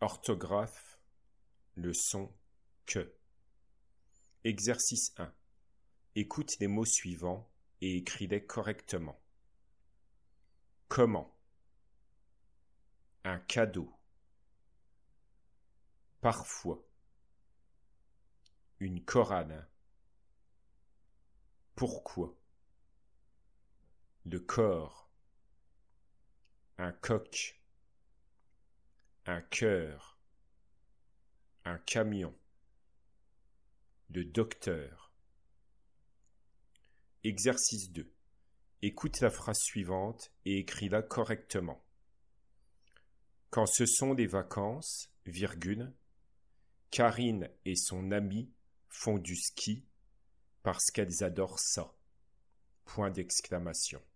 Orthographe, leçon que. Exercice 1. Écoute les mots suivants et écris-les correctement. Comment? Un cadeau. Parfois. Une Korane. Pourquoi? Le corps. Un coq. Un cœur. Un camion. Le docteur. Exercice 2. Écoute la phrase suivante et écris-la correctement. Quand ce sont des vacances, virgule, Karine et son amie font du ski parce qu'elles adorent ça. Point d'exclamation.